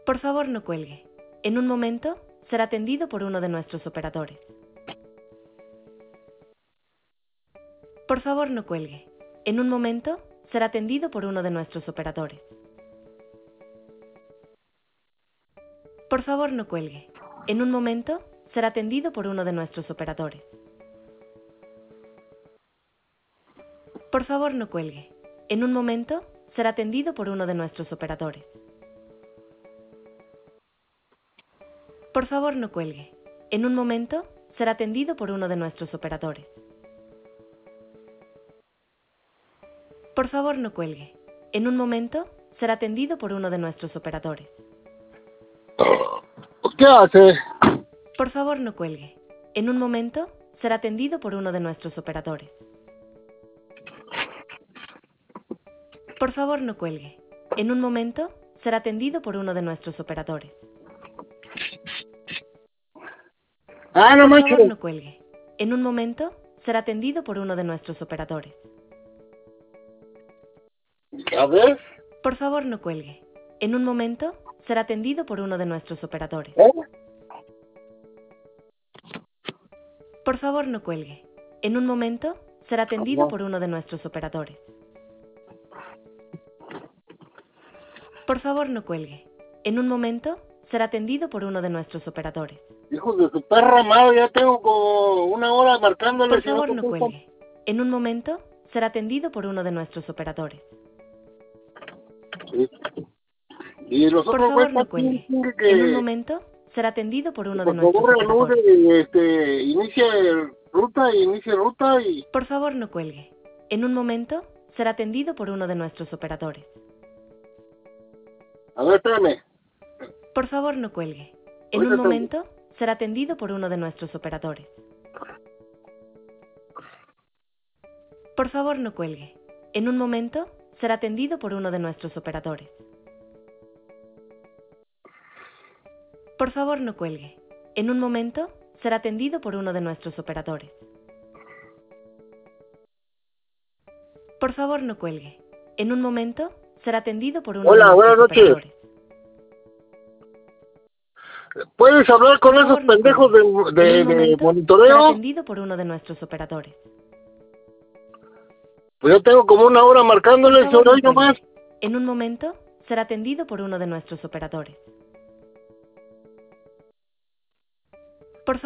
Por favor, no cuelgue. En un momento, será atendido por uno de nuestros operadores. Por favor, no cuelgue. En un momento, será atendido por uno de nuestros operadores. Por favor, no cuelgue. En un momento, será atendido por uno de nuestros operadores. Por favor, no cuelgue. En un momento, será atendido por uno de nuestros operadores. Por favor, no cuelgue. En un momento, será atendido por uno de nuestros operadores. Por favor, no cuelgue. En un momento, será atendido por uno de nuestros operadores. ¿Qué hace? Por favor, no cuelgue. En un momento, será atendido por uno de nuestros operadores. Por favor, no cuelgue. En un momento, será atendido por uno de nuestros operadores. Ah, no Por manches. favor, no cuelgue. En un momento, será atendido por uno de nuestros operadores. A ver. Por favor, no cuelgue. En un momento, será atendido por uno de nuestros operadores. Por favor, no cuelgue. En un momento, será atendido por uno de nuestros operadores. Por favor, no cuelgue. En un momento, será atendido por uno de nuestros operadores. Hijos de su perra madre, ya tengo como una hora marcándole. Por favor, no cuelgue. En un momento, será atendido por uno de nuestros operadores. Sí. Y los Por otros favor, no cuelgue. que En un momento, será atendido por uno de por nuestros favor operadores. inicie ruta y Por favor, no cuelgue. En un momento, será atendido por uno de nuestros operadores. a ver, espérame. Por favor, no cuelgue. En Ahorita un momento, será atendido por uno de nuestros operadores. Por favor, no cuelgue. En un momento, será atendido por uno de nuestros operadores. Por favor, no cuelgue. En un momento, será atendido por uno de nuestros operadores. Por favor, no cuelgue. En un momento, será atendido por uno de Hola, buenas nuestros noches. operadores. ¿Puedes hablar con Por esos favor, no pendejos cuelgue. En un de momento, será monitoreo? atendido por uno de nuestros operadores. Pues yo tengo como una hora Por marcándoles favor, sobre no hoy nomás. cuelgue. En un momento, será atendido por uno de nuestros operadores.